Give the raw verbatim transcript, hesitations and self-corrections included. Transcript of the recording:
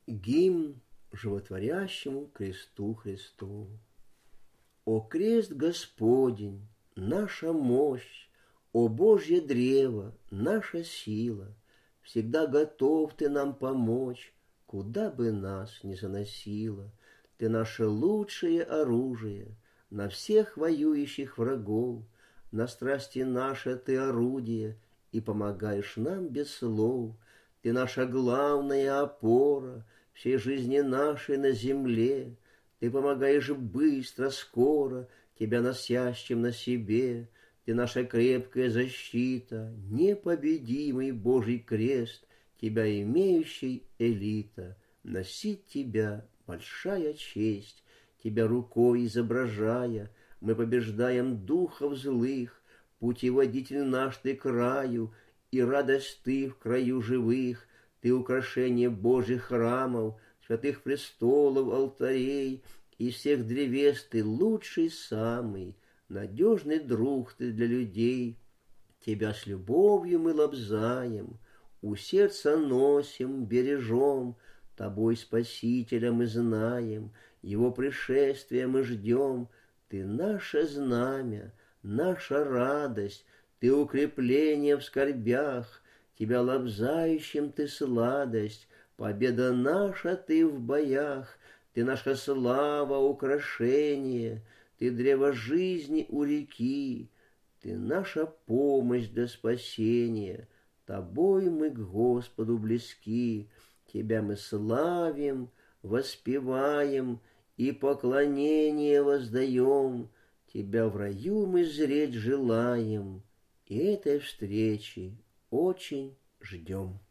Гимн животворящему кресту Христову. О крест Господень, наша мощь, о Божье древо, наша сила, всегда готов ты нам помочь, куда бы нас ни заносило. Ты наше лучшее оружие на всех воюющих врагов, на страсти наше ты орудие, и помогаешь нам без слов. Ты наша главная опора всей жизни нашей на земле. Ты помогаешь быстро, скоро, тебя носящим на себе. Ты наша крепкая защита, непобедимый Божий крест, тебя имеющий элита. Носить тебя большая честь, тебя рукой изображая, мы побеждаем духов злых. Путеводитель наш ты краю, и радость ты в краю живых. Ты украшение Божьих храмов, святых престолов, алтарей, из всех древес ты лучший самый, надежный друг ты для людей. Тебя с любовью мы лобзаем, у сердца носим, бережем, тобой Спасителя мы знаем, его пришествия мы ждем. Ты наше знамя, наша радость, ты укрепление в скорбях, тебя лобзающим ты сладость, победа наша ты в боях. Ты наша слава, украшение, ты древо жизни у реки, ты наша помощь для спасения, тобой мы к Господу близки. Тебя мы славим, воспеваем и поклонение воздаем. Тебя в раю мы зреть желаем, и этой встречи очень ждем.